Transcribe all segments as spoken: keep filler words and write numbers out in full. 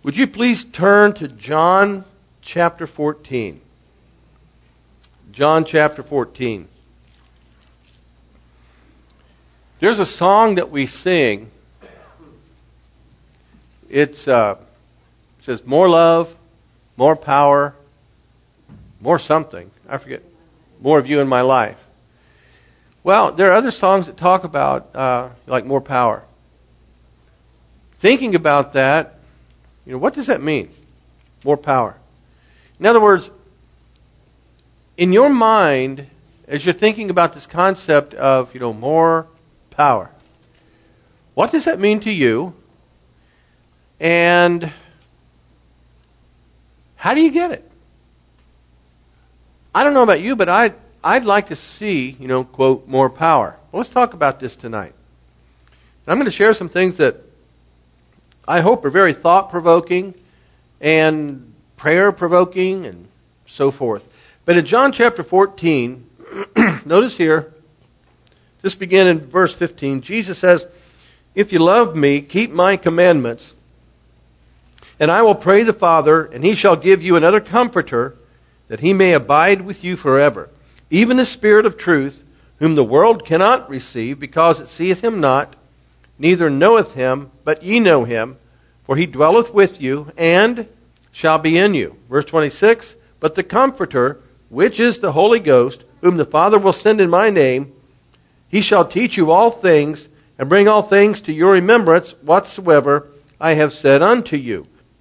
Would you please turn to John chapter fourteen? John chapter fourteen. There's a song that we sing. It's uh, it says more love, more power, more something. I forget. More of you in my life. Well, there are other songs that talk about uh, like more power. Thinking about that, you know, what does that mean? More power. In other words, in your mind, as you're thinking about this concept of, you know, more power, what does that mean to you? And how do you get it? I don't know about you, but I, I'd like to see, you know, quote, more power. Well, let's talk about this tonight. I'm going to share some things that I hope are very thought-provoking and prayer-provoking and so forth. But in John chapter fourteen, notice here, just begin in verse fifteen. Jesus says, "If you love me, keep my commandments, and I will pray the Father, and he shall give you another comforter, that he may abide with you forever. Even the Spirit of truth, whom the world cannot receive, because it seeth him not, neither knoweth him, but ye know him, for he dwelleth with you, and shall be in you." Verse twenty-six, "But the Comforter, which is the Holy Ghost, whom the Father will send in my name, he shall teach you all things, and bring all things to your remembrance, whatsoever I have said unto you."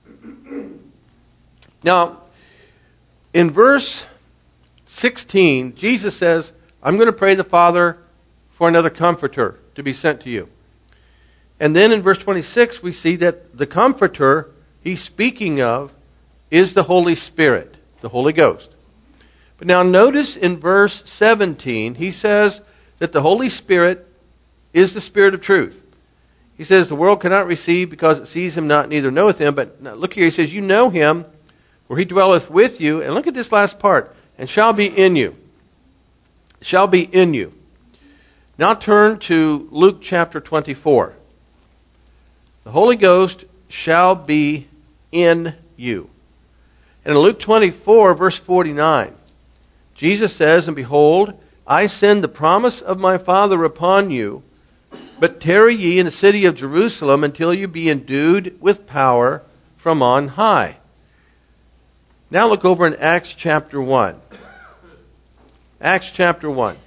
Now, in verse sixteen, Jesus says, "I'm going to pray the Father for another Comforter to be sent to you." And then in verse twenty-six, we see that the Comforter he's speaking of is the Holy Spirit, the Holy Ghost. But now notice in verse seventeen, he says that the Holy Spirit is the Spirit of truth. He says the world cannot receive because it sees him not, neither knoweth him. But now look here, he says, you know him, for he dwelleth with you. And look at this last part, and shall be in you. Shall be in you. Now turn to Luke chapter twenty-four. The Holy Ghost shall be in you. And in Luke twenty-four, verse forty-nine, Jesus says, "And behold, I send the promise of my Father upon you, but tarry ye in the city of Jerusalem until you be endued with power from on high." Now look over in Acts chapter one. Acts chapter one.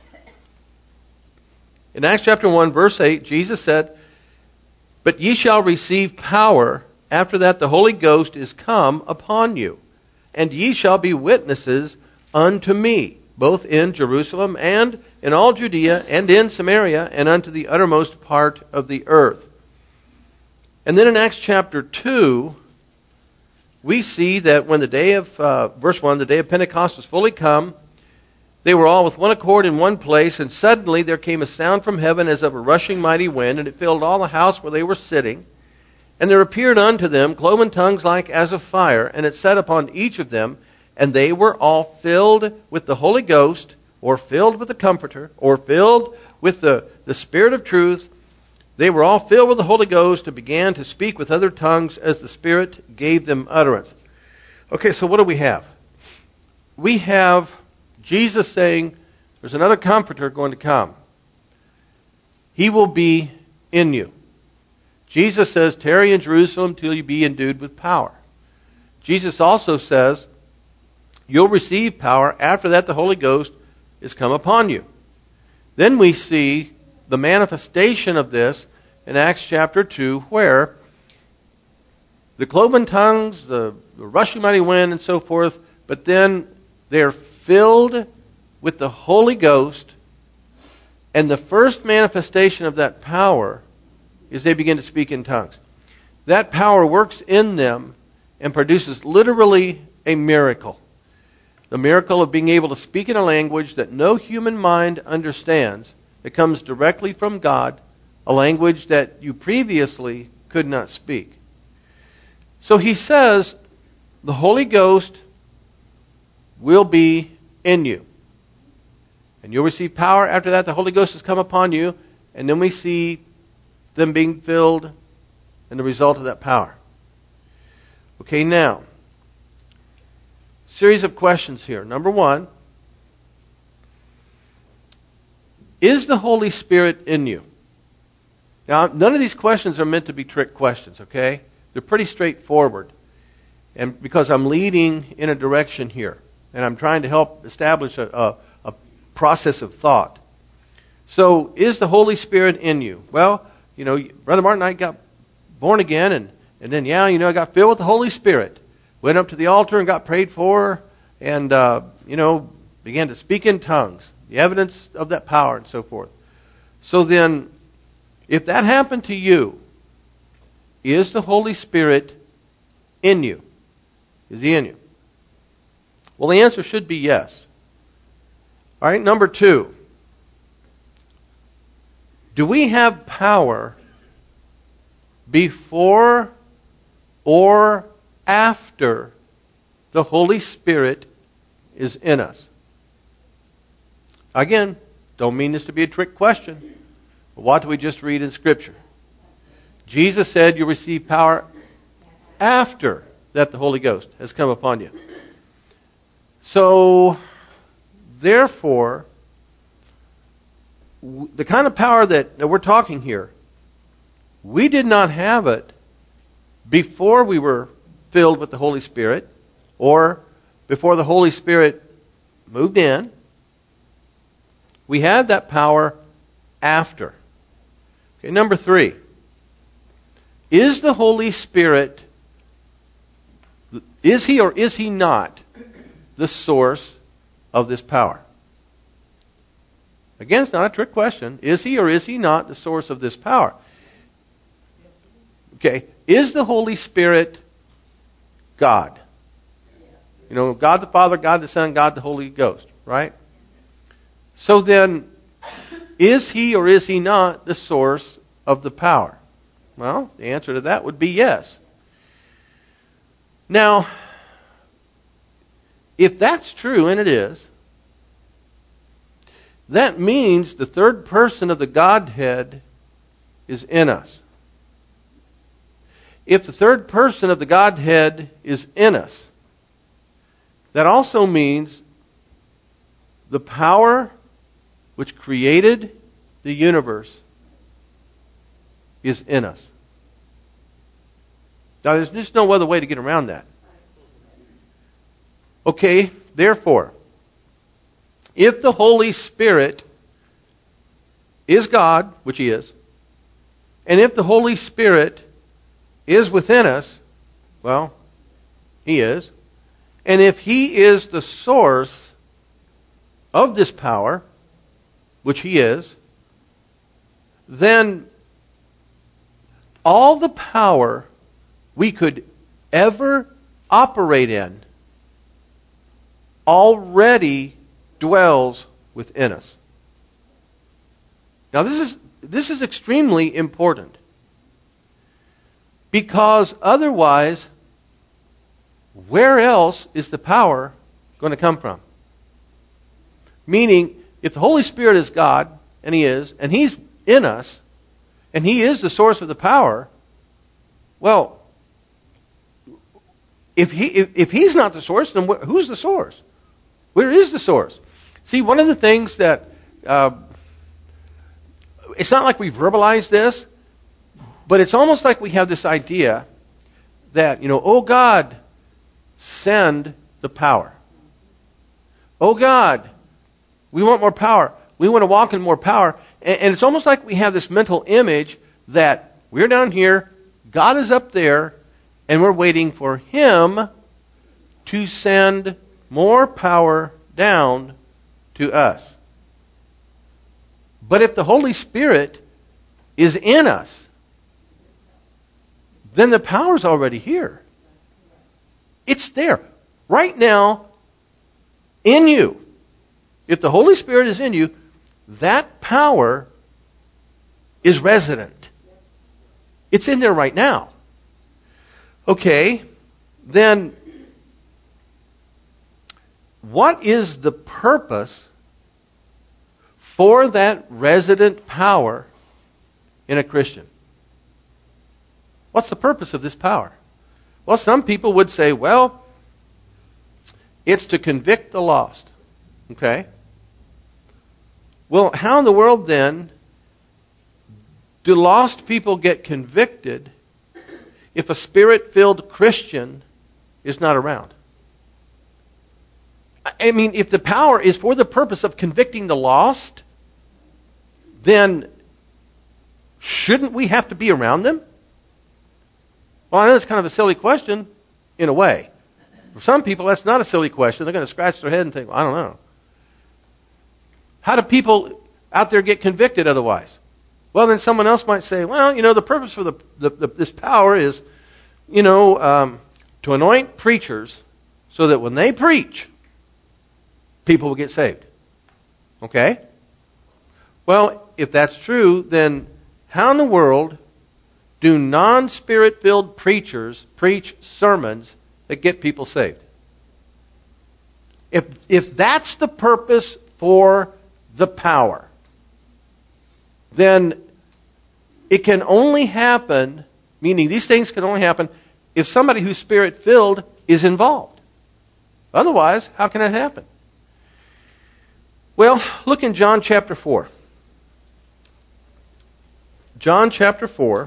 In Acts chapter one, verse eight, Jesus said, "But ye shall receive power, after that the Holy Ghost is come upon you, and ye shall be witnesses unto me, both in Jerusalem and in all Judea and in Samaria and unto the uttermost part of the earth." And then in Acts chapter two, we see that when the day of, uh, verse one, the day of Pentecost was fully come, they were all with one accord in one place, and suddenly there came a sound from heaven as of a rushing mighty wind, and it filled all the house where they were sitting. And there appeared unto them cloven tongues like as of fire, and it sat upon each of them, and they were all filled with the Holy Ghost, or filled with the Comforter, or filled with the, the Spirit of truth. They were all filled with the Holy Ghost and began to speak with other tongues as the Spirit gave them utterance. Okay, so what do we have? We have Jesus saying, there's another Comforter going to come. He will be in you. Jesus says, tarry in Jerusalem till you be endued with power. Jesus also says, you'll receive power. After that, the Holy Ghost is come upon you. Then we see the manifestation of this in Acts chapter two, where the cloven tongues, the, the rushing mighty wind, and so forth, but then they're filled with the Holy Ghost, and the first manifestation of that power is they begin to speak in tongues. That power works in them and produces literally a miracle. The miracle of being able to speak in a language that no human mind understands, that comes directly from God, a language that you previously could not speak. So he says, the Holy Ghost will be in you. And you'll receive power. After that, the Holy Ghost has come upon you. And then we see them being filled and the result of that power. Okay, now, series of questions here. Number one, is the Holy Spirit in you? Now, none of these questions are meant to be trick questions, okay? They're pretty straightforward. And because I'm leading in a direction here, and I'm trying to help establish a, a, a process of thought. So, is the Holy Spirit in you? Well, you know, Brother Martin and I got born again, and, and then, yeah, you know, I got filled with the Holy Spirit. Went up to the altar and got prayed for, and, uh, you know, began to speak in tongues. The evidence of that power and so forth. So then, if that happened to you, is the Holy Spirit in you? Is He in you? Well, the answer should be yes. All right, number two. Do we have power before or after the Holy Spirit is in us? Again, don't mean this to be a trick question. But what do we just read in Scripture? Jesus said you receive power after that the Holy Ghost has come upon you. So, therefore, the kind of power that, that we're talking here, we did not have it before we were filled with the Holy Spirit or before the Holy Spirit moved in. We had that power after. Okay, number three. Is the Holy Spirit, is He or is He not the source of this power? Again, it's not a trick question. Is He or is He not the source of this power? Okay, is the Holy Spirit God? You know, God the Father, God the Son, God the Holy Ghost, right? So then, is He or is He not the source of the power? Well, the answer to that would be yes. Now, if that's true, and it is, that means the third person of the Godhead is in us. If the third person of the Godhead is in us, that also means the power which created the universe is in us. Now, there's just no other way to get around that. Okay, therefore, if the Holy Spirit is God, which He is, and if the Holy Spirit is within us, well, He is, and if He is the source of this power, which He is, then all the power we could ever operate in already dwells within us. Now this is this is extremely important, because otherwise, where else is the power going to come from? Meaning, if the Holy Spirit is God, and He is, and He's in us, and He is the source of the power, well, if he if, if He's not the source, then wh- who's the source? Where is the source? See, one of the things that, uh, it's not like we verbalize this, but it's almost like we have this idea that, you know, oh God, send the power. Oh God, we want more power. We want to walk in more power. And, and it's almost like we have this mental image that we're down here, God is up there, and we're waiting for Him to send more power down to us. But if the Holy Spirit is in us, then the power's already here. It's there. Right now, in you. If the Holy Spirit is in you, that power is resident. It's in there right now. Okay, then what is the purpose for that resident power in a Christian? What's the purpose of this power? Well, some people would say, well, it's to convict the lost. Okay? Well, how in the world then do lost people get convicted if a Spirit-filled Christian is not around? I mean, if the power is for the purpose of convicting the lost, then shouldn't we have to be around them? Well, I know it's kind of a silly question, in a way. For some people, that's not a silly question. They're going to scratch their head and think, well, I don't know. How do people out there get convicted otherwise? Well, then someone else might say, well, you know, the purpose for the, the, the this power is, you know, um, to anoint preachers so that when they preach, people will get saved. Okay? Well, if that's true, then how in the world do non-Spirit-filled preachers preach sermons that get people saved? If, if that's the purpose for the power, then it can only happen, meaning these things can only happen if somebody who's Spirit-filled is involved. Otherwise, how can it happen? Well, look in John chapter four. John chapter four,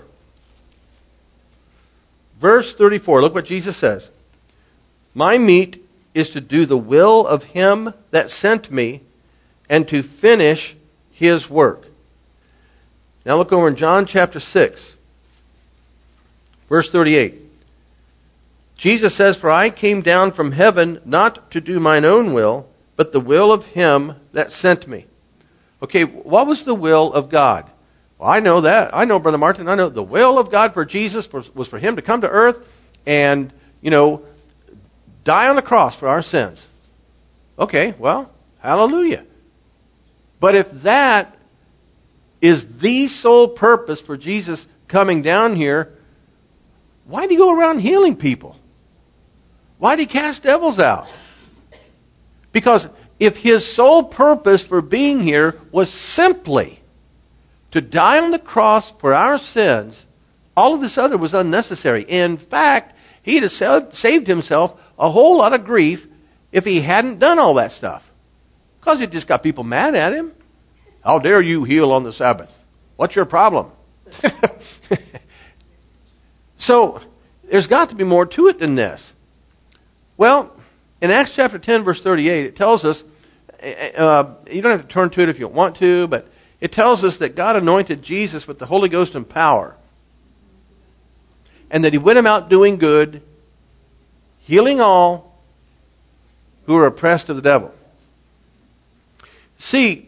verse thirty-four. Look what Jesus says. My meat is to do the will of him that sent me and to finish his work. Now look over in John chapter six, verse thirty-eight. Jesus says, for I came down from heaven not to do mine own will, but the will of him that sent me. Okay, what was the will of God? Well, I know that. I know, Brother Martin, I know the will of God for Jesus was, was for him to come to earth and, you know, die on the cross for our sins. Okay, well, hallelujah. But if that is the sole purpose for Jesus coming down here, why did he go around healing people? Why did he cast devils out? Because if his sole purpose for being here was simply to die on the cross for our sins, all of this other was unnecessary. In fact, he'd have saved himself a whole lot of grief if he hadn't done all that stuff. Because it just got people mad at him. How dare you heal on the Sabbath? What's your problem? So, there's got to be more to it than this. Well, in Acts chapter ten, verse thirty-eight, it tells us, uh, you don't have to turn to it if you want to, but it tells us that God anointed Jesus with the Holy Ghost and power. And that he went about doing good, healing all who are oppressed of the devil. See,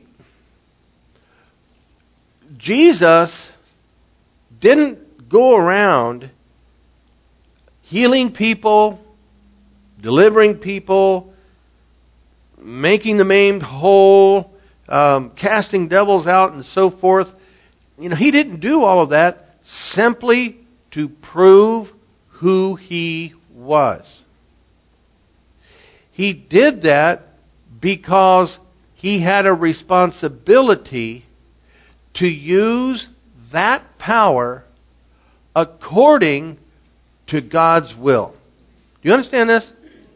Jesus didn't go around healing people, delivering people, making the maimed whole, um, casting devils out and so forth. You know, he didn't do all of that simply to prove who he was. He did that because he had a responsibility to use that power according to God's will. Do you understand this?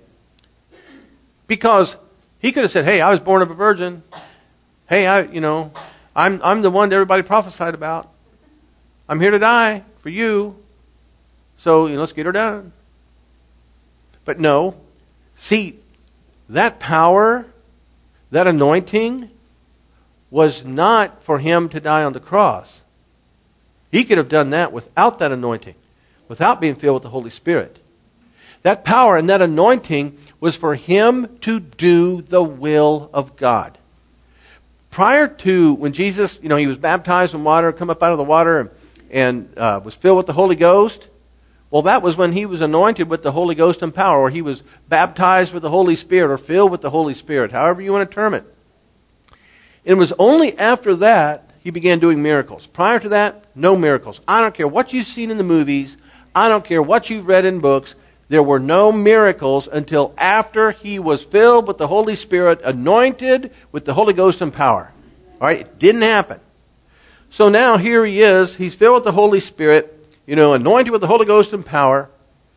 Because he could have said, hey, I was born of a virgin. Hey, I, you know, I'm, I'm the one that everybody prophesied about. I'm here to die for you. So, you know, let's get her done. But no. See, that power, that anointing, was not for him to die on the cross. He could have done that without that anointing, without being filled with the Holy Spirit. That power and that anointing was for him to do the will of God. Prior to when Jesus, you know, he was baptized in water, come up out of the water, and, and uh, was filled with the Holy Ghost. Well, that was when he was anointed with the Holy Ghost and power, or he was baptized with the Holy Spirit, or filled with the Holy Spirit, however you want to term it. It was only after that he began doing miracles. Prior to that, no miracles. I don't care what you've seen in the movies. I don't care what you've read in books. There were no miracles until after he was filled with the Holy Spirit, anointed with the Holy Ghost and power. All right, it didn't happen. So now here he is. He's filled with the Holy Spirit, you know, anointed with the Holy Ghost and power.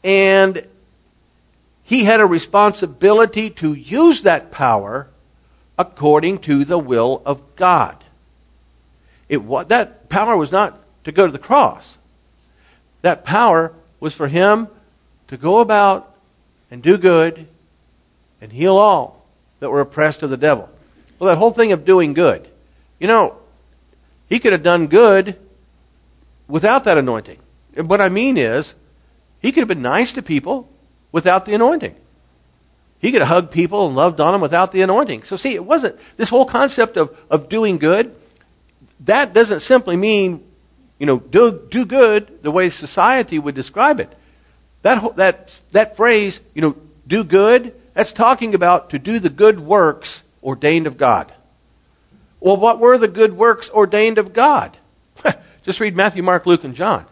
And he had a responsibility to use that power according to the will of God. It was, that power was not to go to the cross. That power was for him to go about and do good and heal all that were oppressed of the devil. Well, that whole thing of doing good. You know, he could have done good without that anointing. And what I mean is, he could have been nice to people without the anointing. He could have hugged people and loved on them without the anointing. So see, it wasn't, this whole concept of, of doing good, that doesn't simply mean, you know, do, do good the way society would describe it. That, that, that phrase, you know, do good, that's talking about to do the good works ordained of God. Well, what were the good works ordained of God? Just read Matthew, Mark, Luke, and John.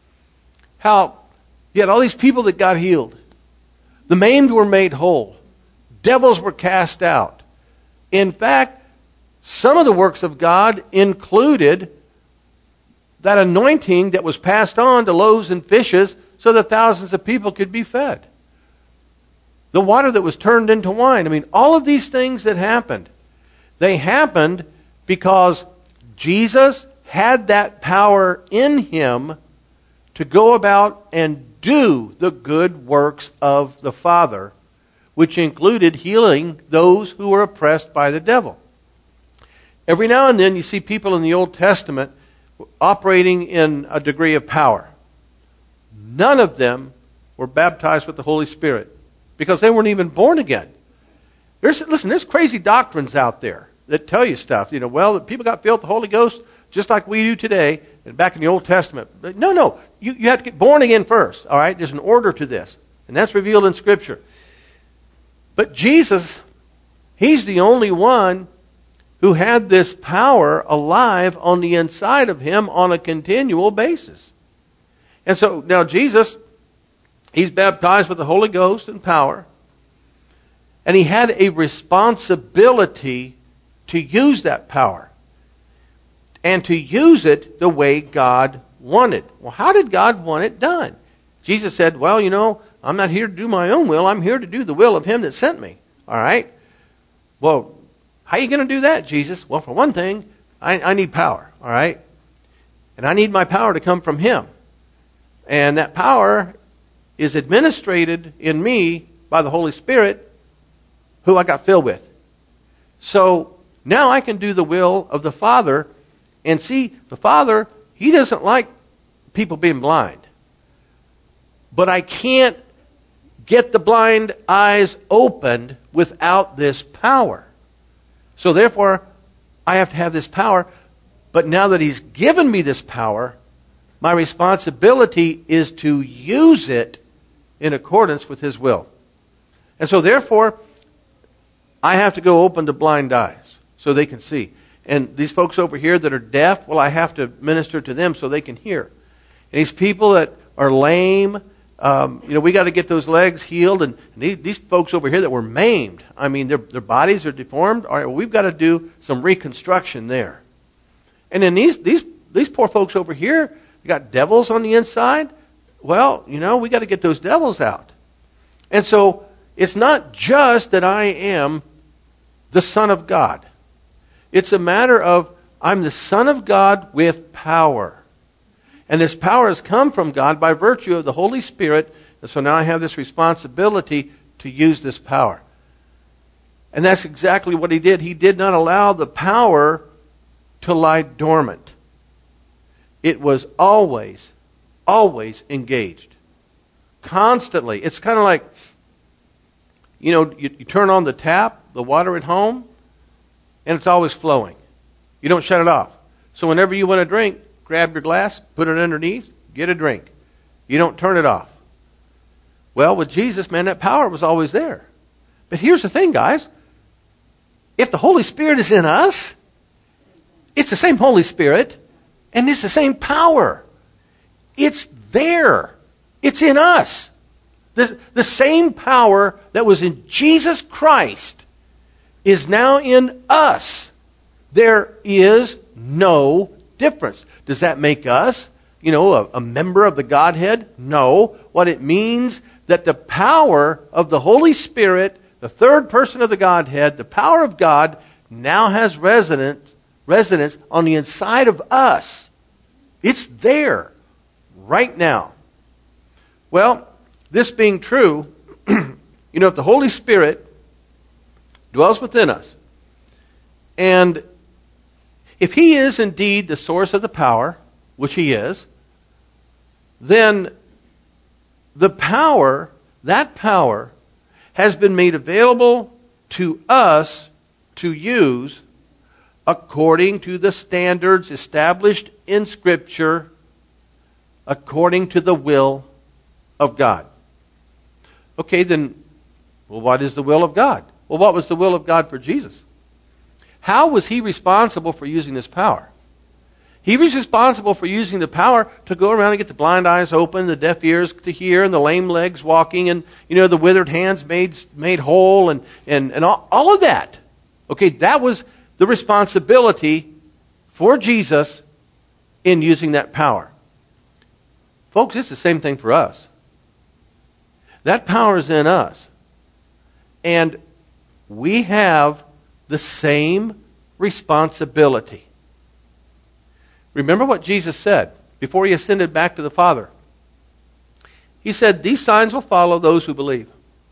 How you had all these people that got healed. The maimed were made whole. Devils were cast out. In fact, some of the works of God included that anointing that was passed on to loaves and fishes so that thousands of people could be fed. The water that was turned into wine. I mean, all of these things that happened, they happened because Jesus had that power in him to go about and do the good works of the Father, which included healing those who were oppressed by the devil. Every now and then you see people in the Old Testament operating in a degree of power. None of them were baptized with the Holy Spirit because they weren't even born again. There's, listen, there's crazy doctrines out there that tell you stuff. You know, well, people got filled with the Holy Ghost just like we do today and back in the Old Testament. But no, no, you, you have to get born again first. All right, there's an order to this, and that's revealed in Scripture. But Jesus, he's the only one who had this power alive on the inside of him on a continual basis. And so now Jesus, he's baptized with the Holy Ghost and power. And he had a responsibility to use that power. And to use it the way God wanted. Well, how did God want it done? Jesus said, well, you know, I'm not here to do my own will. I'm here to do the will of him that sent me. All right? Well, how are you going to do that, Jesus? Well, for one thing, I, I need power. All right? And I need my power to come from him. And that power is administrated in me by the Holy Spirit, who I got filled with. So now I can do the will of the Father. And see, the Father, he doesn't like people being blind. But I can't get the blind eyes opened without this power. So therefore, I have to have this power. But now that he's given me this power, my responsibility is to use it in accordance with his will. And so therefore, I have to go open the blind eyes so they can see. And these folks over here that are deaf, well, I have to minister to them so they can hear. And these people that are lame, um, you know, we got to get those legs healed. And, and these, these folks over here that were maimed, I mean, their, their bodies are deformed. All right, well, we've got to do some reconstruction there. And then these, these, these poor folks over here, they got devils on the inside. Well, you know, we got to get those devils out. And so it's not just that I am the Son of God. It's a matter of I'm the Son of God with power. And this power has come from God by virtue of the Holy Spirit. And so now I have this responsibility to use this power. And that's exactly what he did. He did not allow the power to lie dormant. It was always, always engaged. Constantly. It's kind of like, you know, you, you turn on the tap, the water at home, and it's always flowing. You don't shut it off. So whenever you want to drink, grab your glass, put it underneath, get a drink. You don't turn it off. Well, with Jesus, man, that power was always there. But here's the thing, guys. If the Holy Spirit is in us, it's the same Holy Spirit, and it's the same power. It's there. It's in us. The, the same power that was in Jesus Christ is now in us. There is no difference. Does that make us you know, a, a member of the Godhead. No. What it means that the power of the Holy Spirit, the third person of the Godhead, the power of God, now has residence, residence on the inside of us. It's there right now. Well, this being true, you know, if the Holy Spirit dwells within us, and if He is indeed the source of the power, which He is, then the power, that power, has been made available to us to use according to the standards established in Scripture, according to the will of God. Okay, then, well, what is the will of God? Well, what was the will of God for Jesus? How was He responsible for using this power? He was responsible for using the power to go around and get the blind eyes open, the deaf ears to hear, and the lame legs walking, and, you know, the withered hands made made whole, and, and, and all, all of that. Okay, that was the responsibility for Jesus in using that power. Folks, it's the same thing for us. That power is in us. And we have the same responsibility. Remember what Jesus said before He ascended back to the Father. He said, "These signs will follow those who believe.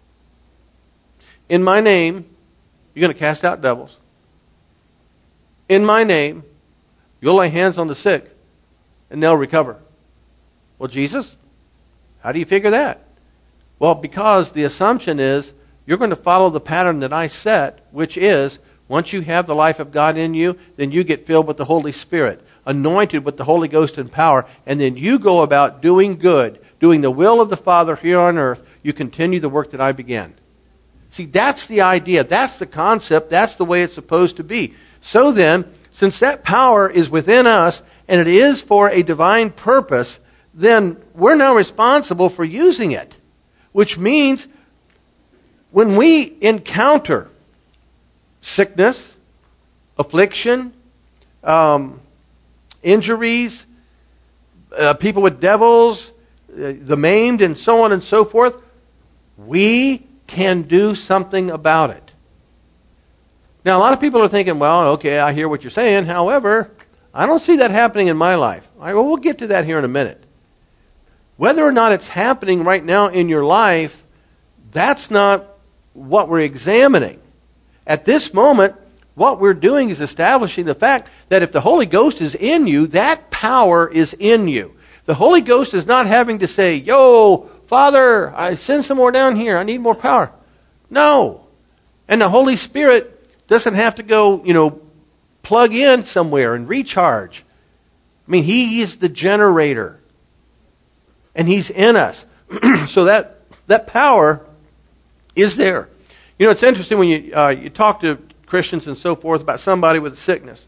In my name, you're going to cast out devils. In my name, you'll lay hands on the sick, and they'll recover." Well, Jesus, how do you figure that? Well, because the assumption is you're going to follow the pattern that I set, which is once you have the life of God in you, then you get filled with the Holy Spirit, anointed with the Holy Ghost and power, and then you go about doing good, doing the will of the Father here on earth. You continue the work that I began. See, that's the idea. That's the concept. That's the way it's supposed to be. So then, since that power is within us, and it is for a divine purpose, then we're now responsible for using it. Which means when we encounter sickness, affliction, um, injuries, uh, people with devils, uh, the maimed, and so on and so forth, we can do something about it. Now, a lot of people are thinking, well, okay, I hear what you're saying. However, I don't see that happening in my life. All right, well, we'll get to that here in a minute. Whether or not it's happening right now in your life, that's not what we're examining. At this moment, what we're doing is establishing the fact that if the Holy Ghost is in you, that power is in you. The Holy Ghost is not having to say, "Yo, Father, I send some more down here. I need more power." No. And the Holy Spirit doesn't have to go, you know, plug in somewhere and recharge. I mean, He is the generator. And He's in us. So that that power is there. You know, it's interesting when you uh, you talk to Christians and so forth about somebody with a sickness.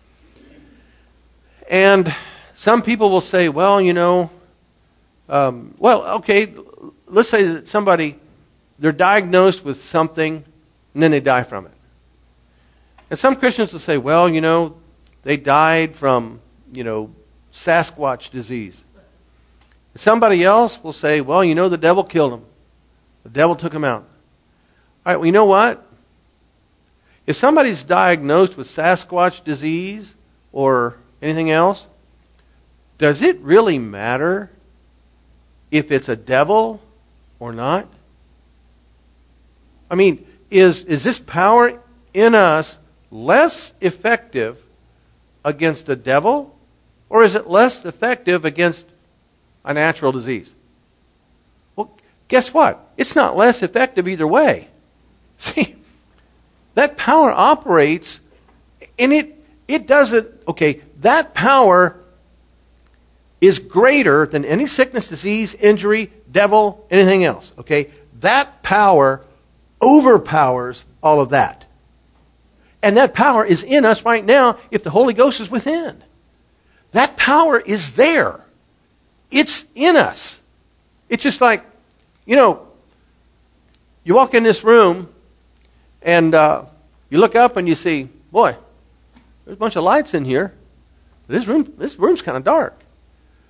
And some people will say, well, you know, um, well, okay, let's say that somebody, they're diagnosed with something, and then they die from it. And some Christians will say, well, you know, they died from, you know, Sasquatch disease. Somebody else will say, well, you know, the devil killed him. The devil took him out. All right, well, you know what? If somebody's diagnosed with Sasquatch disease or anything else, does it really matter if it's a devil or not? I mean, is, is this power in us less effective against a devil, or is it less effective against a natural disease? Well, guess what? It's not less effective either way. See, that power operates, and it it doesn't, okay, that power is greater than any sickness, disease, injury, devil, anything else, okay? That power overpowers all of that. And that power is in us right now if the Holy Ghost is within. That power is there. It's in us. It's just like, you know, you walk in this room and uh, you look up and you see, boy, there's a bunch of lights in here. This room, this room's kind of dark.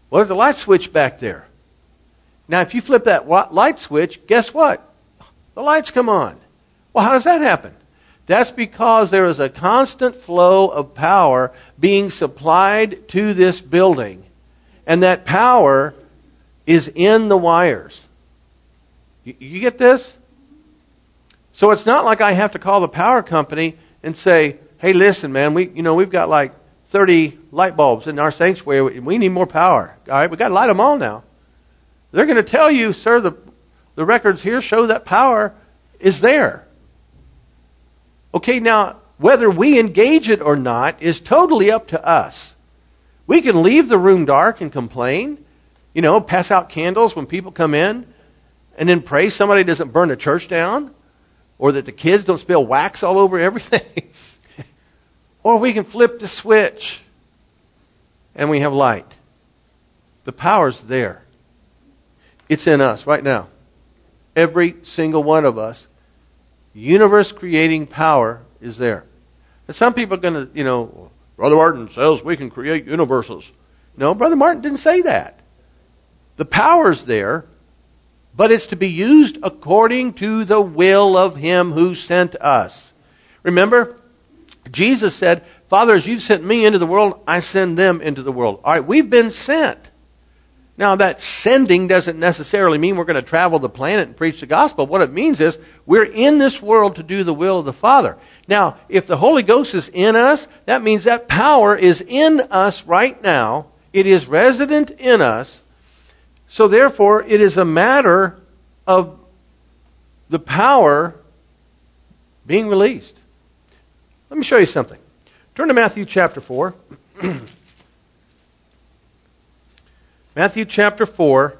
Well, there's a light switch back there. Now, if you flip that light switch, guess what? The lights come on. Well, how does that happen? That's because there is a constant flow of power being supplied to this building. And that power is in the wires. You, you get this? So it's not like I have to call the power company and say, hey, listen, man, we you know we've got like thirty light bulbs in our sanctuary. We need more power. All right, we've got to light them all now. They're going to tell you, sir, the, the records here show that power is there. Okay, now, whether we engage it or not is totally up to us. We can leave the room dark and complain, you know, pass out candles when people come in, and then pray somebody doesn't burn the church down, or that the kids don't spill wax all over everything. Or we can flip the switch, and we have light. The power's there. It's in us right now. Every single one of us. Universe-creating power is there. And some people are going to, you know, Brother Martin says we can create universes. No, Brother Martin didn't say that. The power's there, but it's to be used according to the will of Him who sent us. Remember, Jesus said, Father, as you've sent me into the world, I send them into the world. All right, we've been sent. Now, that sending doesn't necessarily mean we're going to travel the planet and preach the gospel. What it means is we're in this world to do the will of the Father. Now, if the Holy Ghost is in us, that means that power is in us right now. It is resident in us. So therefore, it is a matter of the power being released. Let me show you something. Turn to Matthew chapter four. Matthew chapter four,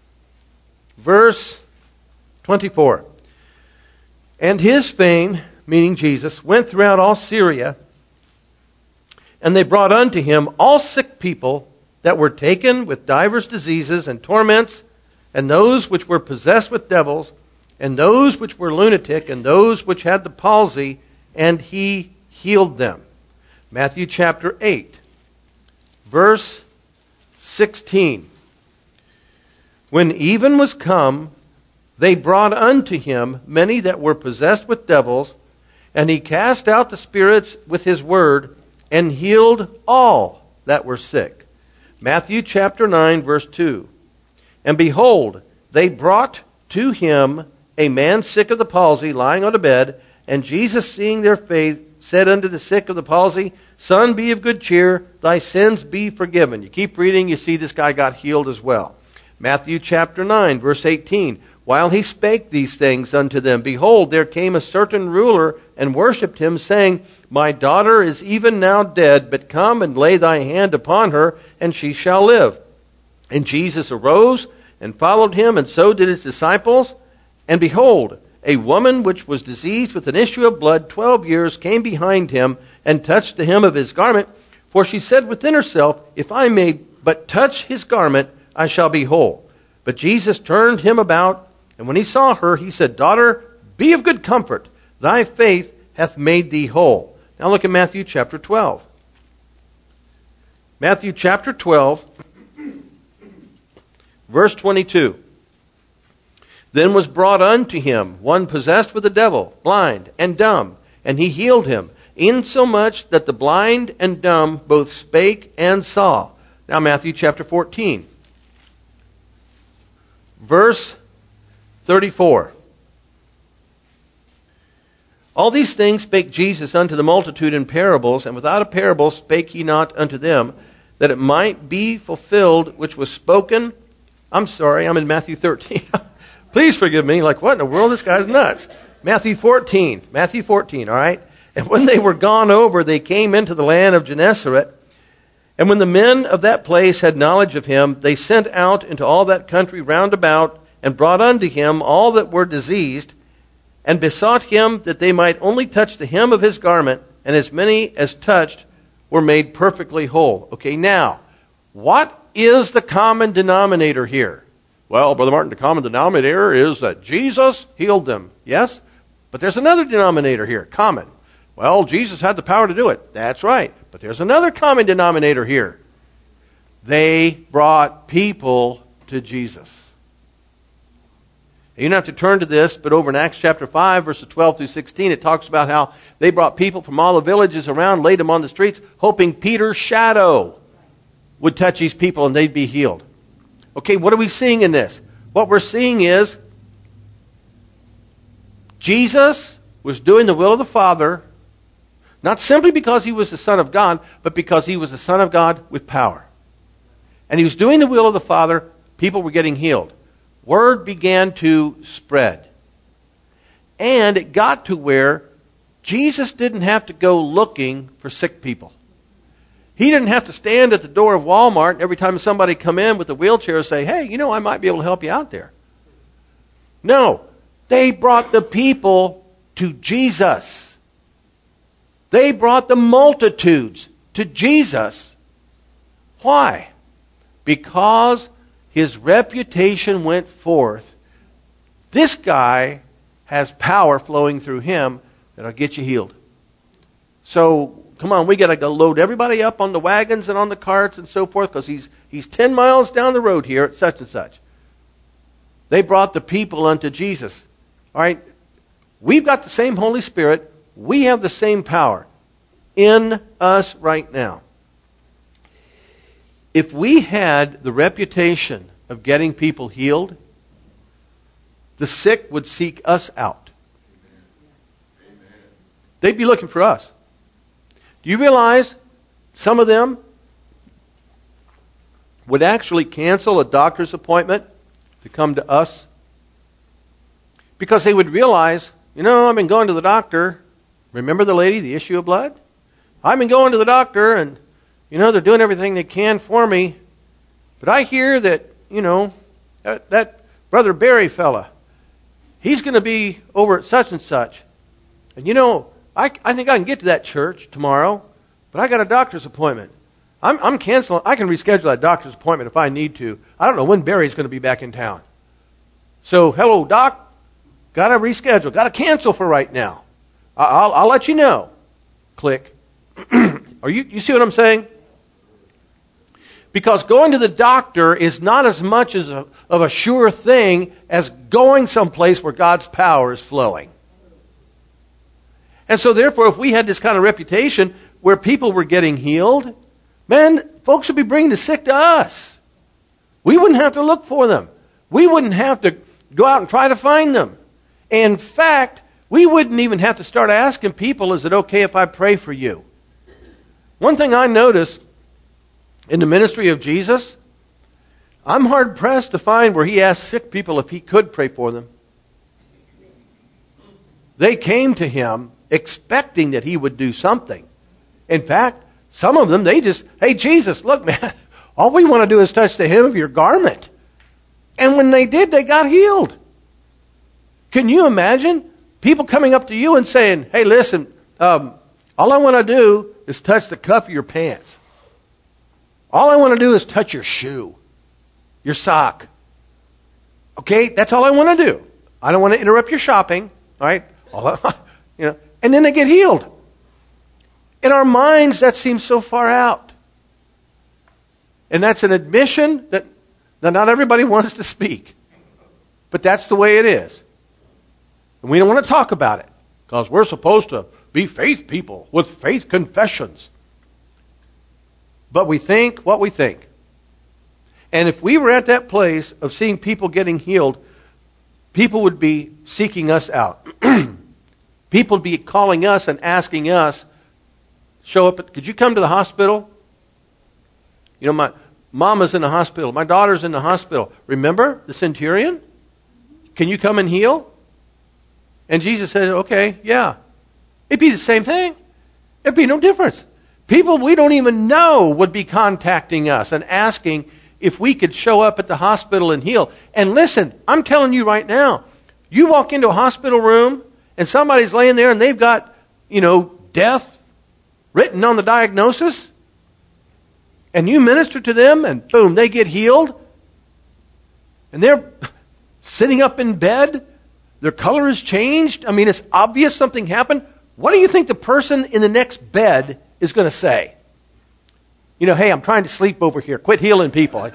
verse twenty-four. And his fame, meaning Jesus, went throughout all Syria, and they brought unto him all sick people that were taken with divers diseases and torments, and those which were possessed with devils, and those which were lunatic, and those which had the palsy, and he healed them. Matthew chapter eight, verse sixteen. When even was come, they brought unto him many that were possessed with devils, and he cast out the spirits with his word, and healed all that were sick. Matthew chapter nine, verse two. And behold, they brought to him a man sick of the palsy, lying on a bed, and Jesus, seeing their faith, said unto the sick of the palsy, Son, be of good cheer, thy sins be forgiven. You keep reading, you see this guy got healed as well. Matthew chapter nine, verse eighteen. While he spake these things unto them, behold, there came a certain ruler and worshipped him, saying, My daughter is even now dead, but come and lay thy hand upon her, and she shall live. And Jesus arose and followed him, and so did his disciples. And behold, a woman which was diseased with an issue of blood twelve years came behind him and touched the hem of his garment. For she said within herself, If I may but touch his garment, I shall be whole. But Jesus turned him about, and when he saw her, he said, Daughter, be of good comfort. Thy faith hath made thee whole. Now look at Matthew chapter twelve. Matthew chapter twelve, verse twenty-two. Then was brought unto him one possessed with a devil, blind and dumb, and he healed him, insomuch that the blind and dumb both spake and saw. Now Matthew chapter fourteen, verse thirty-four. All these things spake Jesus unto the multitude in parables, and without a parable spake he not unto them, that it might be fulfilled which was spoken. I'm sorry, I'm in Matthew thirteen. Please forgive me. Like, what in the world? This guy's nuts. Matthew fourteen. Matthew fourteen, all right? And when they were gone over, they came into the land of Gennesaret. And when the men of that place had knowledge of him, they sent out into all that country round about, and brought unto him all that were diseased, and besought him that they might only touch the hem of his garment, and as many as touched were made perfectly whole. Okay, now, what is the common denominator here? Well, Brother Martin, the common denominator is that Jesus healed them. Yes? But there's another denominator here, common. Well, Jesus had the power to do it. That's right. But there's another common denominator here. They brought people to Jesus. You don't have to turn to this, but over in Acts chapter five, verses twelve through sixteen, it talks about how they brought people from all the villages around, laid them on the streets, hoping Peter's shadow would touch these people and they'd be healed. Okay, what are we seeing in this? What we're seeing is Jesus was doing the will of the Father, not simply because he was the Son of God, but because he was the Son of God with power. And he was doing the will of the Father, people were getting healed. Word began to spread. And it got to where Jesus didn't have to go looking for sick people. He didn't have to stand at the door of Walmart and every time somebody come in with a wheelchair say, hey, you know, I might be able to help you out there. No, they brought the people to Jesus. They brought the multitudes to Jesus. Why? Because his reputation went forth. This guy has power flowing through him that'll get you healed. So, come on, we got to go load everybody up on the wagons and on the carts and so forth because he's, he's ten miles down the road here at such and such. They brought the people unto Jesus. All right? We've got the same Holy Spirit. We have the same power in us right now. If we had the reputation of getting people healed, the sick would seek us out. Amen. They'd be looking for us. Do you realize some of them would actually cancel a doctor's appointment to come to us? Because they would realize, you know, I've been going to the doctor. Remember the lady, the issue of blood? I've been going to the doctor and you know, they're doing everything they can for me. But I hear that, you know, that, that Brother Barry fella, he's going to be over at such and such. And, you know, I, I think I can get to that church tomorrow, but I got a doctor's appointment. I'm, I'm canceling. I can reschedule that doctor's appointment if I need to. I don't know when Barry's going to be back in town. So, hello, Doc. Got to reschedule. Got to cancel for right now. I'll, I'll let you know. Click. Are you, you see what I'm saying? Because going to the doctor is not as much as a, of a sure thing as going someplace where God's power is flowing. And so therefore, if we had this kind of reputation where people were getting healed, man, folks would be bringing the sick to us. We wouldn't have to look for them. We wouldn't have to go out and try to find them. In fact, we wouldn't even have to start asking people, is it okay if I pray for you? One thing I noticed in the ministry of Jesus, I'm hard-pressed to find where he asked sick people if he could pray for them. They came to him expecting that he would do something. In fact, some of them, they just, hey, Jesus, look, man, all we want to do is touch the hem of your garment. And when they did, they got healed. Can you imagine people coming up to you and saying, hey, listen, um, all I want to do is touch the cuff of your pants. All I want to do is touch your shoe, your sock. Okay, that's all I want to do. I don't want to interrupt your shopping, all right? All I, you know, and then they get healed. In our minds, that seems so far out. And that's an admission that, that not everybody wants to speak. But that's the way it is. And we don't want to talk about it because we're supposed to be faith people with faith confessions. But we think what we think. And if we were at that place of seeing people getting healed, people would be seeking us out. People would be calling us and asking us, show up, at, could you come to the hospital? You know, my mama's in the hospital. My daughter's in the hospital. Remember the centurion? Can you come and heal? And Jesus said, okay, yeah. It'd be the same thing. It'd be no difference. People we don't even know would be contacting us and asking if we could show up at the hospital and heal. And listen, I'm telling you right now, you walk into a hospital room and somebody's laying there and they've got, you know, death written on the diagnosis, and you minister to them and boom, they get healed. And they're sitting up in bed. Their color has changed. I mean, it's obvious something happened. What do you think the person in the next bed is going to say? You know, hey, I'm trying to sleep over here. Quit healing people.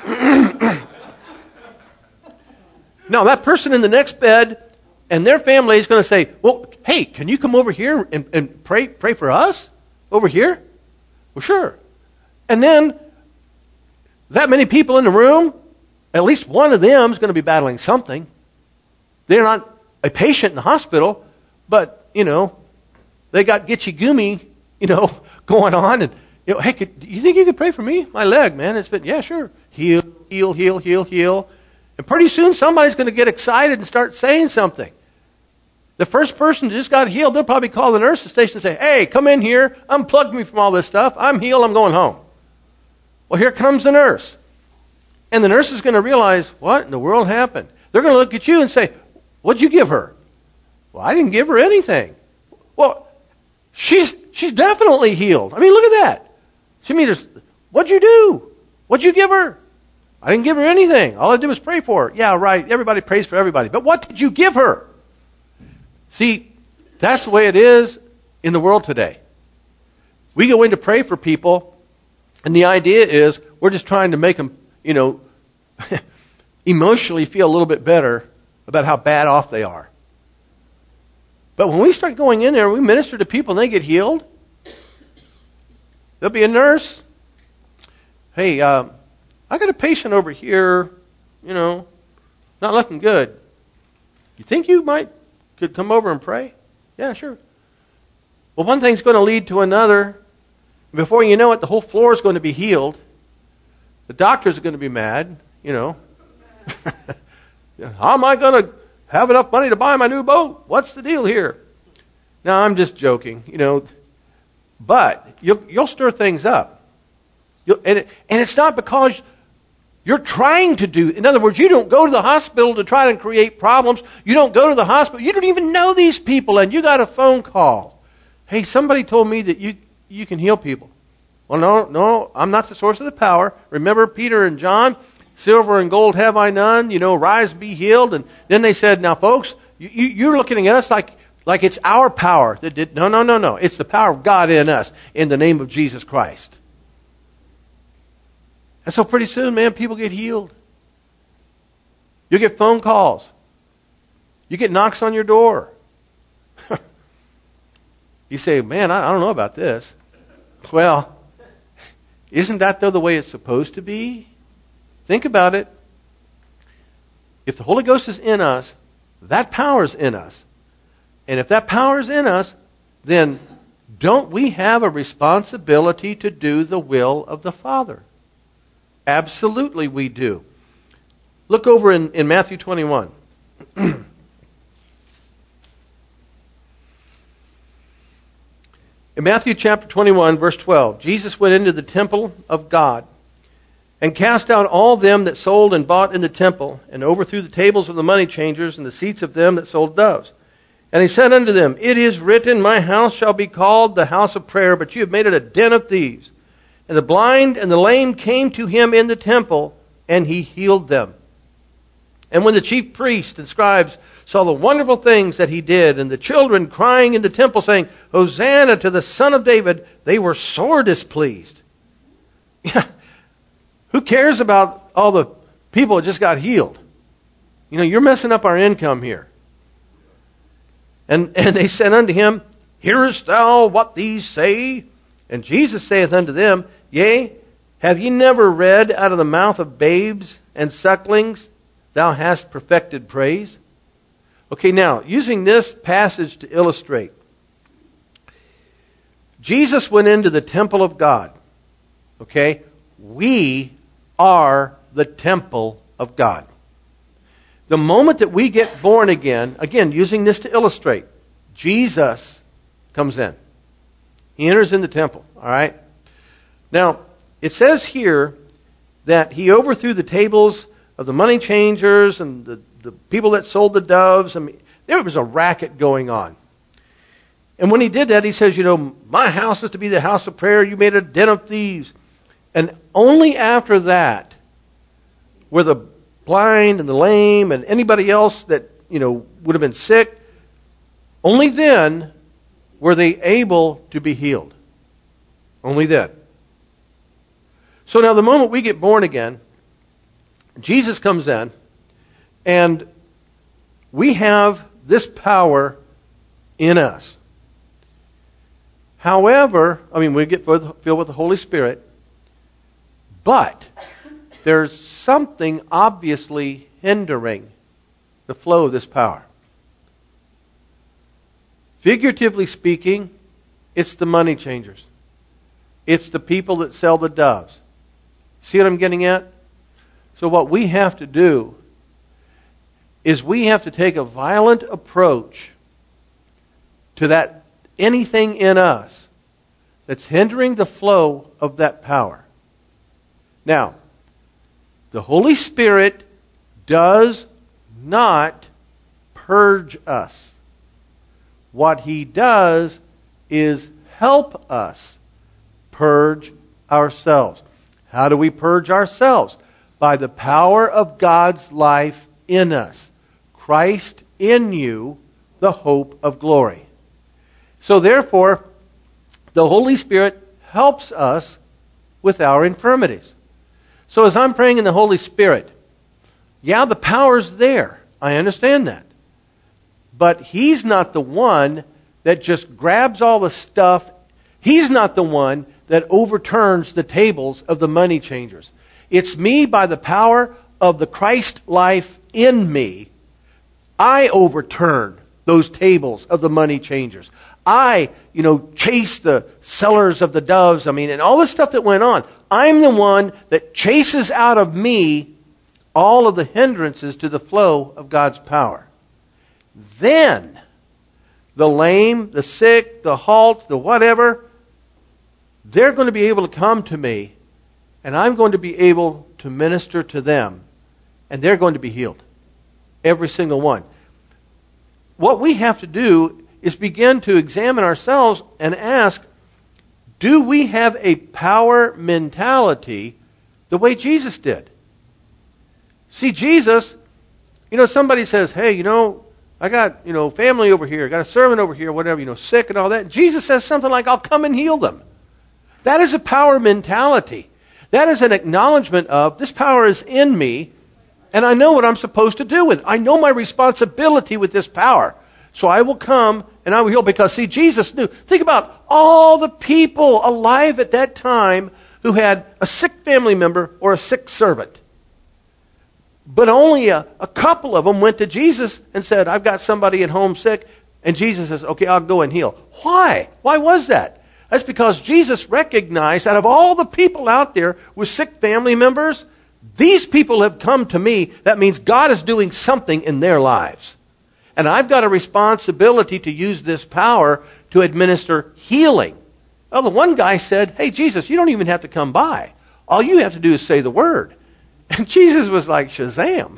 No, that person in the next bed and their family is going to say, well, hey, can you come over here and, and pray pray for us over here? Well, sure. And then that many people in the room, at least one of them is going to be battling something. They're not a patient in the hospital, but, you know, they got Gitchy Goomy, you know, going on. And, you know, hey, could, do you think you could pray for me? My leg, man, it's been, yeah, sure. Heal, heal, heal, heal, heal. And pretty soon somebody's going to get excited and start saying something. The first person that just got healed, they'll probably call the nurse station and say, hey, come in here, unplug me from all this stuff. I'm healed, I'm going home. Well, here comes the nurse. And the nurse is going to realize, what in the world happened? They're going to look at you and say, what'd you give her? Well, I didn't give her anything. Well, she's she's definitely healed. I mean, look at that. She mean, what'd you do? What'd you give her? I didn't give her anything. All I did was pray for her. Yeah, right. Everybody prays for everybody. But what did you give her? See, that's the way it is in the world today. We go in to pray for people, and the idea is we're just trying to make them, you know, emotionally feel a little bit better about how bad off they are. But when we start going in there, we minister to people and they get healed. There'll be a nurse. Hey, uh, I got a patient over here, you know, not looking good. You think you might could come over and pray? Yeah, sure. Well, one thing's going to lead to another. Before you know it, the whole floor is going to be healed. The doctors are going to be mad, you know. How am I going to have enough money to buy my new boat? What's the deal here? Now, I'm just joking, you know. But you'll, you'll stir things up. You'll, and, it, and it's not because you're trying to do. In other words, you don't go to the hospital to try to create problems. You don't go to the hospital. You don't even know these people, and you got a phone call. Hey, somebody told me that you, you can heal people. Well, no, no, I'm not the source of the power. Remember Peter and John? Silver and gold have I none. You know, rise, be healed. And then they said, now, folks, you, you, you're looking at us like, like it's our power that did. No, no, no, no. It's the power of God in us in the name of Jesus Christ. And so pretty soon, man, people get healed. You get phone calls. You get knocks on your door. You say, man, I, I don't know about this. Well, isn't that though the way it's supposed to be? Think about it. If the Holy Ghost is in us, that power is in us. And if that power is in us, then don't we have a responsibility to do the will of the Father? Absolutely we do. Look over in, in Matthew twenty-one. In Matthew chapter twenty-one, verse twelve, Jesus went into the temple of God and cast out all them that sold and bought in the temple, and overthrew the tables of the money changers and the seats of them that sold doves. And he said unto them, it is written, my house shall be called the house of prayer, but you have made it a den of thieves. And the blind and the lame came to him in the temple, and he healed them. And when the chief priests and scribes saw the wonderful things that he did, and the children crying in the temple, saying, Hosanna to the Son of David, they were sore displeased. Yeah. Who cares about all the people that just got healed? You know, you're messing up our income here. And, and they said unto him, hearest thou what these say? And Jesus saith unto them, yea, have ye never read out of the mouth of babes and sucklings, thou hast perfected praise? Okay, now, using this passage to illustrate, Jesus went into the temple of God. Okay? We are the temple of God. The moment that we get born again, again, using this to illustrate, Jesus comes in. He enters in the temple, all right? Now, it says here that he overthrew the tables of the money changers and the, the people that sold the doves. I mean, there was a racket going on. And when he did that, he says, you know, my house is to be the house of prayer. You made a den of thieves. And only after that, were the blind and the lame and anybody else that, you know, would have been sick, only then were they able to be healed. Only then. So now the moment we get born again, Jesus comes in, and we have this power in us. However, I mean, we get filled with the Holy Spirit, but there's something obviously hindering the flow of this power. Figuratively speaking, it's the money changers. It's the people that sell the doves. See what I'm getting at? So what we have to do is we have to take a violent approach to that anything in us that's hindering the flow of that power. Now, the Holy Spirit does not purge us. What He does is help us purge ourselves. How do we purge ourselves? By the power of God's life in us. Christ in you, the hope of glory. So therefore, the Holy Spirit helps us with our infirmities. So as I'm praying in the Holy Spirit, yeah, the power's there. I understand that. But He's not the one that just grabs all the stuff. He's not the one that overturns the tables of the money changers. It's me by the power of the Christ life in me. I overturn those tables of the money changers. I, you know, chase the sellers of the doves. I mean, and all the stuff that went on. I'm the one that chases out of me all of the hindrances to the flow of God's power. Then, the lame, the sick, the halt, the whatever, they're going to be able to come to me, and I'm going to be able to minister to them, and they're going to be healed. Every single one. What we have to do is begin to examine ourselves and ask, do we have a power mentality the way Jesus did? See, Jesus, you know, somebody says, hey, you know, I got, you know, family over here, I got a servant over here, whatever, you know, sick and all that. Jesus says something like, I'll come and heal them. That is a power mentality. That is an acknowledgement of, this power is in me, and I know what I'm supposed to do with it. I know my responsibility with this power. So I will come and I will heal. Because, see, Jesus knew. Think about all the people alive at that time who had a sick family member or a sick servant. But only a, a couple of them went to Jesus and said, I've got somebody at home sick. And Jesus says, okay, I'll go and heal. Why? Why was that? That's because Jesus recognized out of all the people out there with sick family members, these people have come to me. That means God is doing something in their lives. And I've got a responsibility to use this power to administer healing. Well, the one guy said, hey, Jesus, you don't even have to come by. All you have to do is say the word. And Jesus was like, Shazam.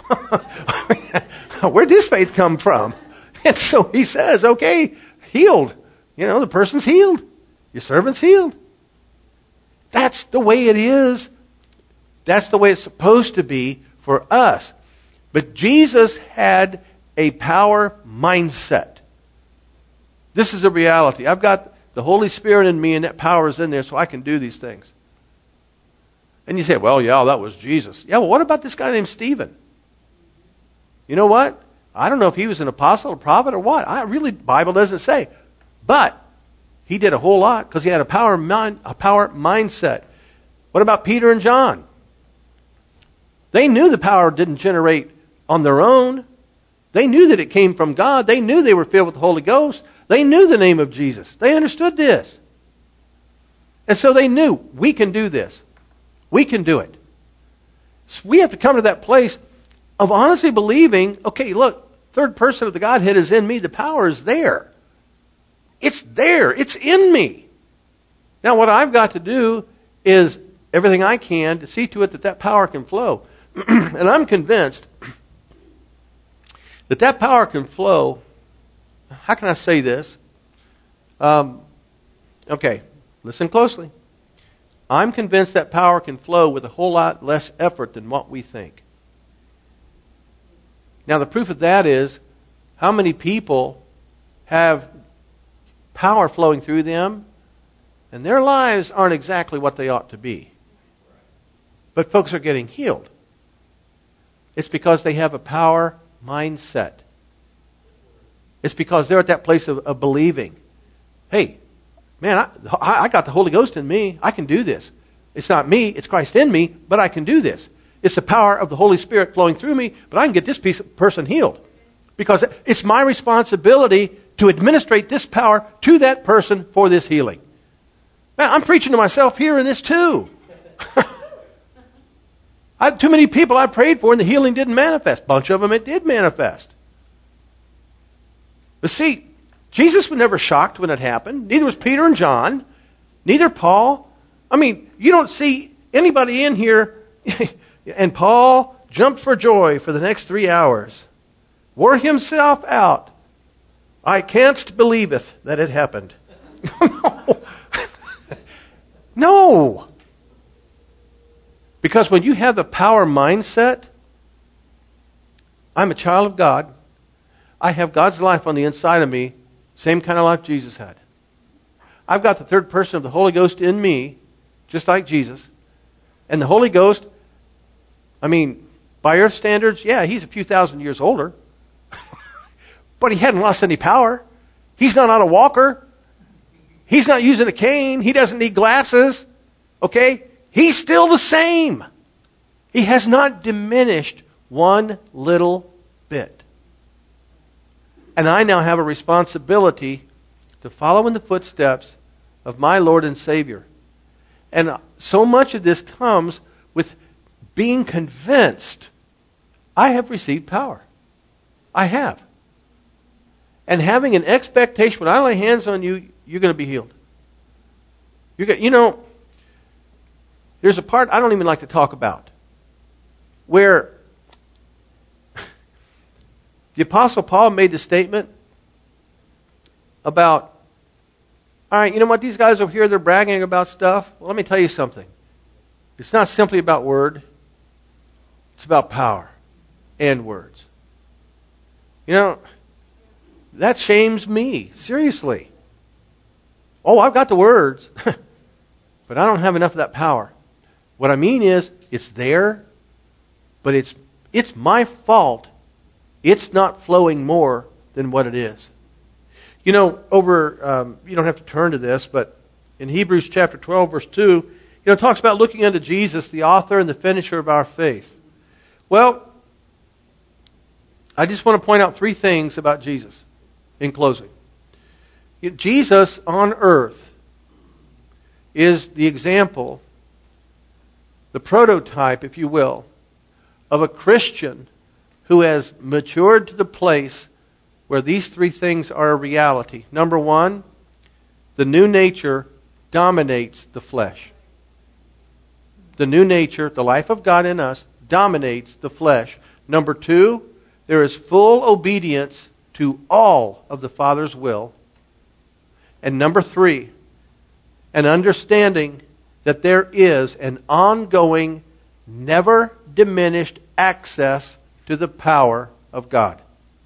Where'd this faith come from? And so he says, okay, healed. You know, the person's healed. Your servant's healed. That's the way it is. That's the way it's supposed to be for us. But Jesus had a power mindset. This is the reality. I've got the Holy Spirit in me, and that power is in there, so I can do these things. And you say, well, yeah, that was Jesus. Yeah, well, what about this guy named Stephen? You know what? I don't know if he was an apostle, a prophet, or what. I really, the Bible doesn't say. But he did a whole lot because he had a power mind, a power mindset. What about Peter and John? They knew the power didn't generate on their own. They knew that it came from God. They knew they were filled with the Holy Ghost. They knew the name of Jesus. They understood this. And so they knew, we can do this. We can do it. So we have to come to that place of honestly believing, okay, look, third person of the Godhead is in me. The power is there. It's there. It's in me. Now what I've got to do is everything I can to see to it that that power can flow. And I'm convinced that that power can flow. How can I say this? Um, okay, listen closely. I'm convinced that power can flow with a whole lot less effort than what we think. Now the proof of that is how many people have power flowing through them and their lives aren't exactly what they ought to be. but folks are getting healed. It's because they have a power mindset. It's because they're at that place of, of believing. Hey, man, I, I got the Holy Ghost in me. I can do this. It's not me, it's Christ in me, but I can do this. It's the power of the Holy Spirit flowing through me, but I can get this piece, person healed. Because it's my responsibility to administrate this power to that person for this healing. Man, I'm preaching to myself here in this too. I have too many people I prayed for and the healing didn't manifest. Bunch of them it did manifest. But see, Jesus was never shocked when it happened. Neither was Peter and John. Neither Paul. I mean, you don't see anybody in here. And Paul jumped for joy for the next three hours. Wore himself out. I canst believeth that it happened. No. No. Because when you have the power mindset, I'm a child of God. I have God's life on the inside of me. Same kind of life Jesus had. I've got the third person of the Holy Ghost in me, just like Jesus. And the Holy Ghost, I mean, by earth standards, yeah, he's a few thousand years older. But he hadn't lost any power. He's not on a walker. He's not using a cane. He doesn't need glasses. Okay? He's still the same. He has not diminished one little bit. And I now have a responsibility to follow in the footsteps of my Lord and Savior. And so much of this comes with being convinced I have received power. I have. And having an expectation, when I lay hands on you, you're going to be healed. You're going, you know, there's a part I don't even like to talk about where the Apostle Paul made the statement about, all right, you know what, these guys over here, they're bragging about stuff. Well, let me tell you something. It's not simply about word. It's about power and words. You know, that shames me, seriously. Oh, I've got the words, but I don't have enough of that power. What I mean is, it's there, but it's it's my fault. It's not flowing more than what it is. You know, over, um, you don't have to turn to this, but in Hebrews chapter twelve, verse two, you know, it talks about looking unto Jesus, the author and the finisher of our faith. Well, I just want to point out three things about Jesus in closing. Jesus on earth is the example, the prototype, if you will, of a Christian who has matured to the place where these three things are a reality. Number one, the new nature dominates the flesh. The new nature, the life of God in us, dominates the flesh. Number two, there is full obedience to all of the Father's will. And number three, an understanding that there is an ongoing, never diminished access to the power of God.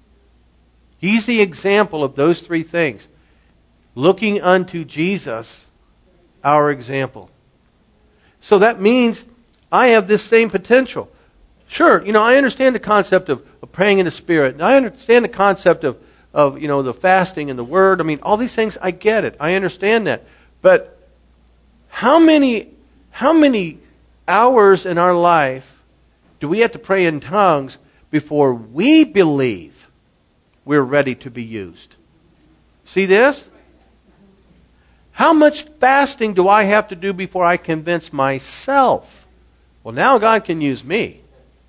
He's the example of those three things. Looking unto Jesus, our example. So that means I have this same potential. Sure, you know, I understand the concept of, of praying in the Spirit. And I understand the concept of, of, you know, the fasting and the Word. I mean, all these things, I get it. I understand that. But how many, how many hours in our life do we have to pray in tongues before we believe we're ready to be used? See this? How much fasting do I have to do before I convince myself, well, now God can use me?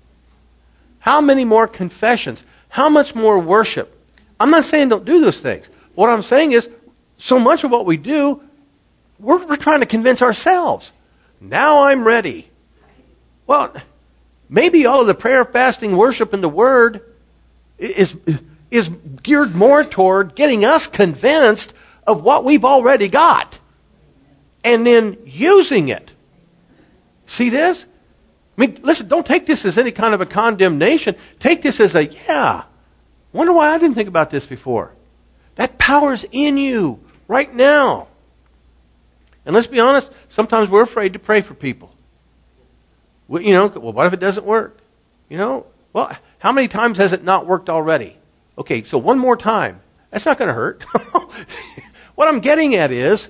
How many more confessions? How much more worship? I'm not saying don't do those things. What I'm saying is, so much of what we do, we're, we're trying to convince ourselves. Now I'm ready. Well, maybe all of the prayer, fasting, worship, and the Word is, is geared more toward getting us convinced of what we've already got and then using it. See this? I mean, listen, don't take this as any kind of a condemnation. Take this as a, yeah, wonder why I didn't think about this before. That power's in you right now. And let's be honest, sometimes we're afraid to pray for people. Well, you know, well, what if it doesn't work? You know, well, how many times has it not worked already? Okay, so one more time. That's not going to hurt. What I'm getting at is,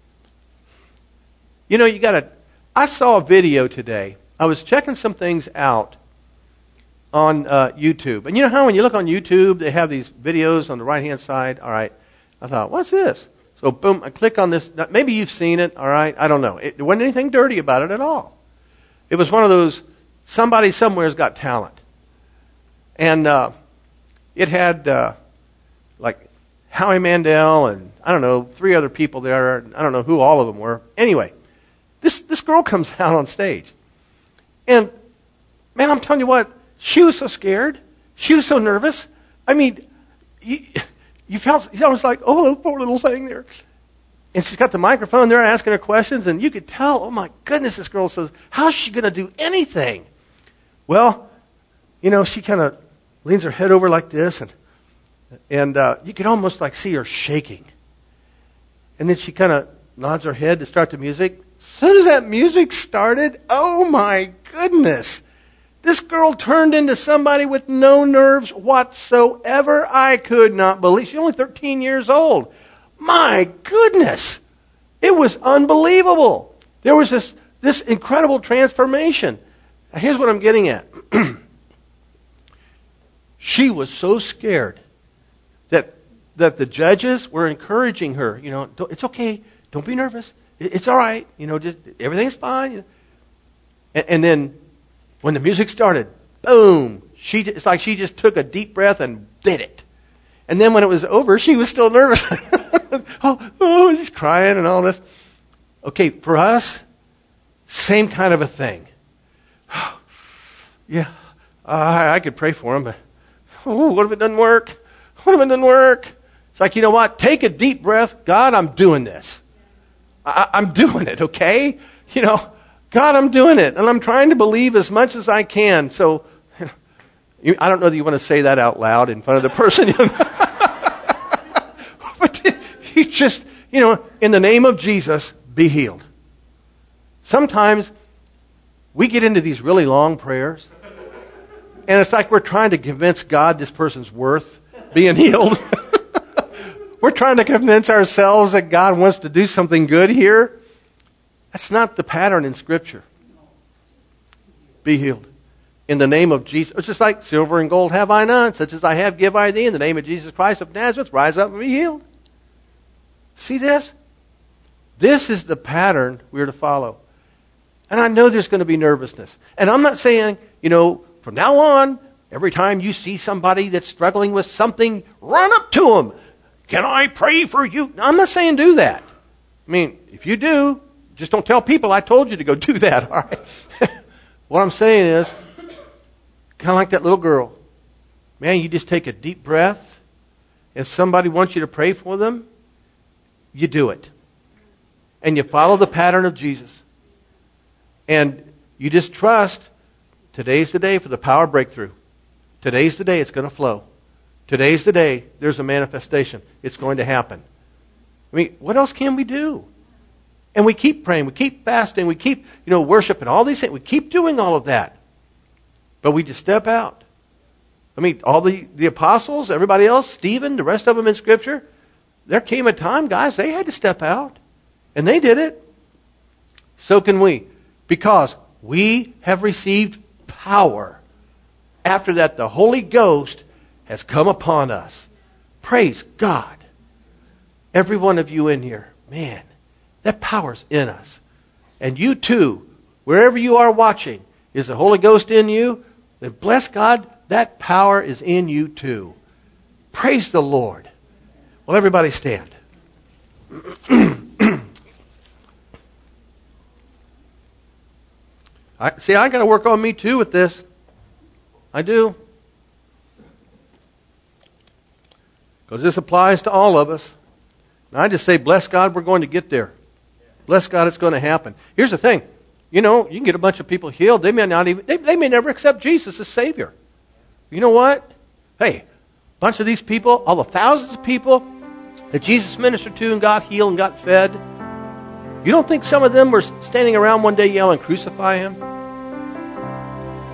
you know, you got to, I saw a video today. I was checking some things out on uh, YouTube. And you know how when you look on YouTube, they have these videos on the right-hand side? All right. I thought, what's this? So, boom, I click on this. Maybe you've seen it, all right? I don't know. It, there wasn't anything dirty about it at all. It was one of those, somebody somewhere's got talent. And uh, it had, uh, like, Howie Mandel and, I don't know, three other people there. I don't know who all of them were. Anyway, this, this girl comes out on stage. And, man, I'm telling you what, she was so scared. She was so nervous. I mean, you, you felt, you know, it was like, oh, little poor little thing there. And she's got the microphone there asking her questions, and you could tell, oh, my goodness, this girl says, how's she going to do anything? Well, you know, she kind of leans her head over like this, and and uh, you could almost like see her shaking. And then she kind of nods her head to start the music. As soon as that music started, oh, my goodness. This girl turned into somebody with no nerves whatsoever. I could not believe. She's only thirteen years old. My goodness. It was unbelievable. There was this, this incredible transformation. Now, here's what I'm getting at. She was so scared that, that the judges were encouraging her. You know, it's okay. Don't be nervous. It's all right. You know, just everything's fine. You know. and, and then when the music started, boom, she, it's like she just took a deep breath and did it. And then when it was over, she was still nervous. oh, oh, she's crying and all this. Okay, for us, same kind of a thing. yeah, uh, I could pray for him, but oh, what if it doesn't work? What if it doesn't work? It's like, you know what? Take a deep breath. God, I'm doing this. I, I'm doing it, okay? You know, God, I'm doing it, and I'm trying to believe as much as I can. So, you, I don't know that you want to say that out loud in front of the person. But you just, you know, in the name of Jesus, be healed. Sometimes we get into these really long prayers, and it's like we're trying to convince God this person's worth being healed. We're trying to convince ourselves that God wants to do something good here. That's not the pattern in Scripture. Be healed. In the name of Jesus. It's just like silver and gold have I none. Such as I have give I thee. In the name of Jesus Christ of Nazareth, rise up and be healed. See this? This is the pattern we're to follow. And I know there's going to be nervousness. And I'm not saying, you know, from now on, every time you see somebody that's struggling with something, run up to them. Can I pray for you? No, I'm not saying do that. I mean, if you do, just don't tell people I told you to go do that, all right? What I'm saying is, kind of like that little girl. Man, you just take a deep breath. If somebody wants you to pray for them, you do it. And you follow the pattern of Jesus. And you just trust, today's the day for the power breakthrough. Today's the day it's going to flow. Today's the day there's a manifestation. It's going to happen. I mean, what else can we do? And we keep praying, we keep fasting, we keep, you know, worshiping, all these things. We keep doing all of that. But we just step out. I mean, all the, the apostles, everybody else, Stephen, the rest of them in Scripture, there came a time, guys, they had to step out. And they did it. So can we. Because we have received power. After that, the Holy Ghost has come upon us. Praise God. Every one of you in here, man, that power's in us. And you too, wherever you are watching, is the Holy Ghost in you? Then bless God, that power is in you too. Praise the Lord. Well, everybody stand. I, see, I got to work on me too with this. I do. Because this applies to all of us. And I just say, bless God, we're going to get there. Bless God, it's going to happen. Here's the thing. You know, you can get a bunch of people healed. They may not even, they, they may never accept Jesus as Savior. You know what? Hey, a bunch of these people, all the thousands of people that Jesus ministered to and got healed and got fed, you don't think some of them were standing around one day yelling, crucify him?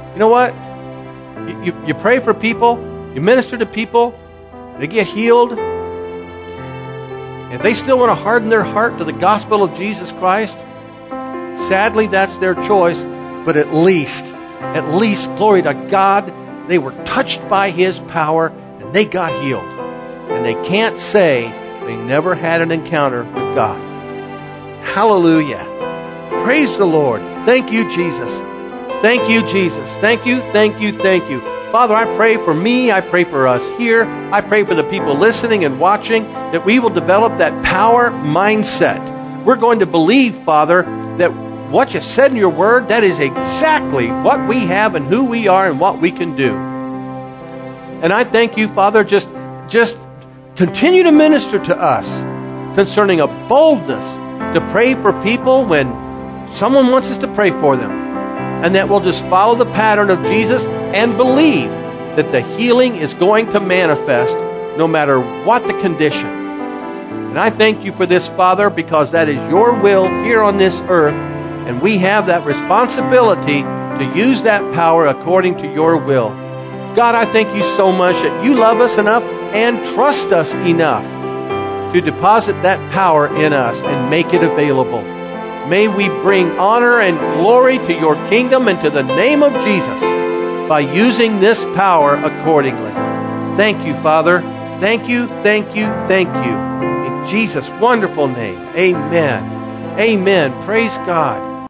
You know what? You, you, you pray for people, you minister to people, they get healed. If they still want to harden their heart to the gospel of Jesus Christ, sadly, that's their choice. But at least, at least, glory to God, they were touched by His power and they got healed. And they can't say they never had an encounter with God. Hallelujah. Praise the Lord. Thank you, Jesus. Thank you, Jesus. Thank you, thank you, thank you. Father, I pray for me. I pray for us here. I pray for the people listening and watching that we will develop that power mindset. We're going to believe, Father, that what you said in your word, that is exactly what we have and who we are and what we can do. And I thank you, Father, just, just continue to minister to us concerning a boldness to pray for people when someone wants us to pray for them. And that we'll just follow the pattern of Jesus and believe that the healing is going to manifest no matter what the condition. And I thank you for this, Father, because that is your will here on this earth. And we have that responsibility to use that power according to your will. God, I thank you so much that you love us enough and trust us enough to deposit that power in us and make it available. May we bring honor and glory to your kingdom and to the name of Jesus by using this power accordingly. Thank you, Father. Thank you, thank you, thank you. In Jesus' wonderful name, amen. Amen. Praise God.